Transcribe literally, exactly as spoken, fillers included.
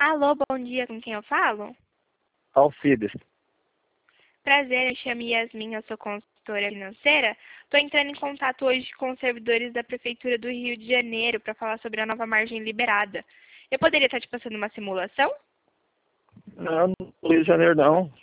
Alô, bom dia, com quem eu falo? Alcides. Prazer, me chamo Yasmin, eu sou consultora financeira. Estou entrando em contato hoje com os servidores da Prefeitura do Rio de Janeiro para falar sobre a nova margem liberada. Eu poderia estar te passando uma simulação? Não, no Rio de Janeiro não.